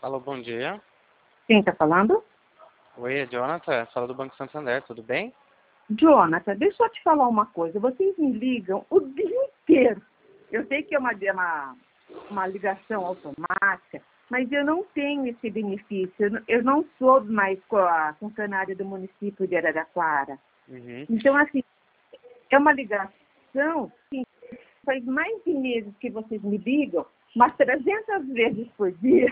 Alô, bom dia. Quem está falando? Oi, é Jonathan, fala do Banco Santander, tudo bem? Jonathan, deixa eu te falar uma coisa. Vocês me ligam o dia inteiro. Eu sei que é uma ligação automática, mas eu não tenho esse benefício. Eu não sou mais funcionária do município de Araraquara. Uhum. Então, assim, é uma ligação que faz mais de meses que vocês me ligam, mas 300 vezes por dia.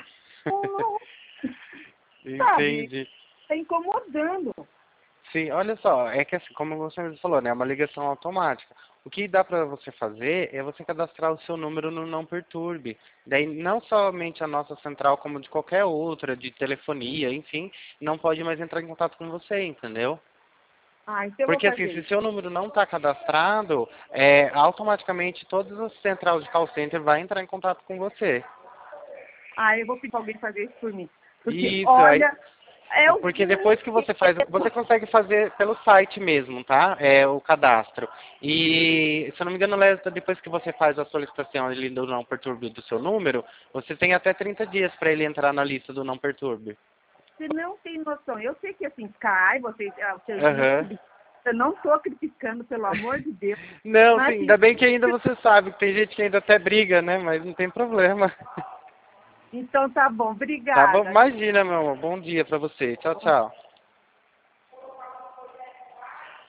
Sabe, Entendi. está incomodando. Sim, olha só, é que assim, como você mesmo falou, né, é uma ligação automática. O que dá para você fazer é você cadastrar o seu número no Não Perturbe. Daí, não somente a nossa central, como de qualquer outra, de telefonia, enfim, não pode mais entrar em contato com você, entendeu? Ah, então eu vou Porque assim, fazer se isso. seu número não está cadastrado, automaticamente todas as centrais de call center vai entrar em contato com você. Ah, eu vou pedir para alguém fazer isso por mim. Porque, Isso, aí, olha, é o porque dia depois que você faz, você inteiro. consegue fazer pelo site mesmo, tá? É o cadastro. E, se eu não me engano, Lesta, depois que você faz a solicitação ali do não perturbe do seu número, você tem até 30 dias para ele entrar na lista do não perturbe. Você não tem noção. Eu sei que assim, cai, o seu dia, Aham. eu não estou criticando, pelo amor de Deus. Não, sim, Mas assim, ainda bem que ainda você sabe, que tem gente que ainda até briga, né? Mas não tem problema. então tá bom, Tá bom? obrigada. Imagina, meu amor. Bom dia pra você. Tchau, tchau.